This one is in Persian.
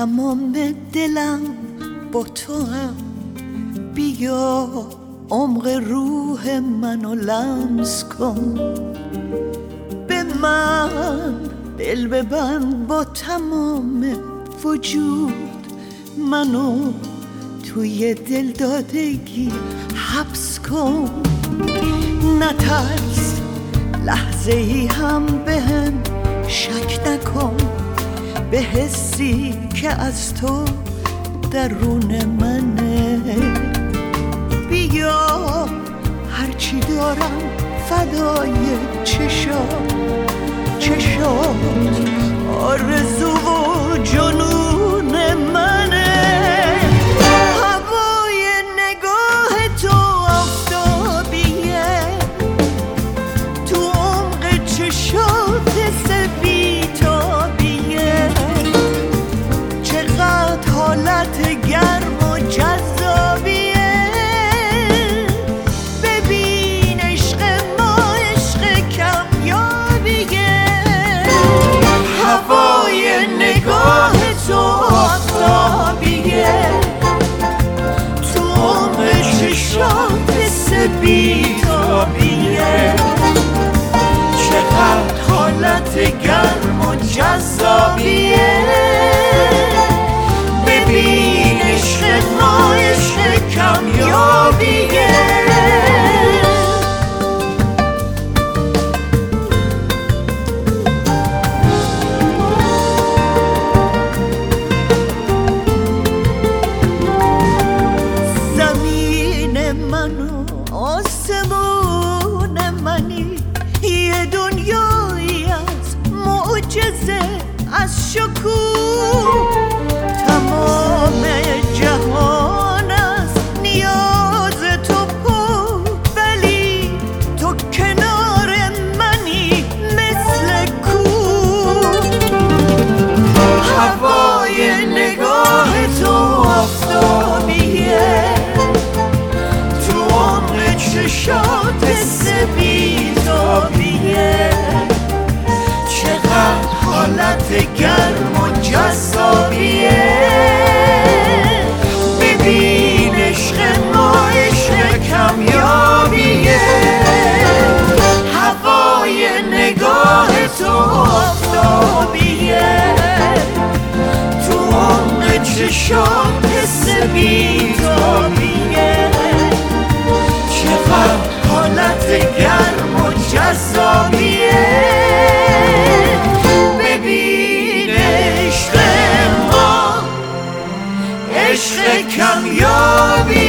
تمام دلم با تو هم، بیا عمق روح منو لمس کن، به من دل ببند با تمام وجود، منو توی دل دادگی حبس کن. نترس لحظه ای هم بهم شک نکن، به حسی که از تو درون منه. بیا هرچی دارم فدای چشات آرزو و جنون منه. هوای نگاه تو آفتابیه، تو عمق چشات سپیتابیه، چقدر حالت گرم و جذابیه. ببین عشق ما عشق کمیابیه، هوای نگاه تو آفتابیه، تو عمق چشات سپیتابیه، چقدر حالت گرم و جذابیه. ببین عشق ما عشق کمیابیه. زمین من و آسمون منی، یه دنیایی از معجزه، از شکوه. تمام جهان است نیاز تو پر، ولی تو کنار منی مثل کوه. هوای نگاه تو آفتابیه، تو عمق چشات سپیتابیه، چقدر حالت گرم و جذابیه. ببین عشق ما عشق کمیابیه، هوای نگاه تو آفتابیه، تو عمق چشات سپیتابیه، چقدر حالت گرم و جذابیه. ببین عشق ما عشق کمیابیه.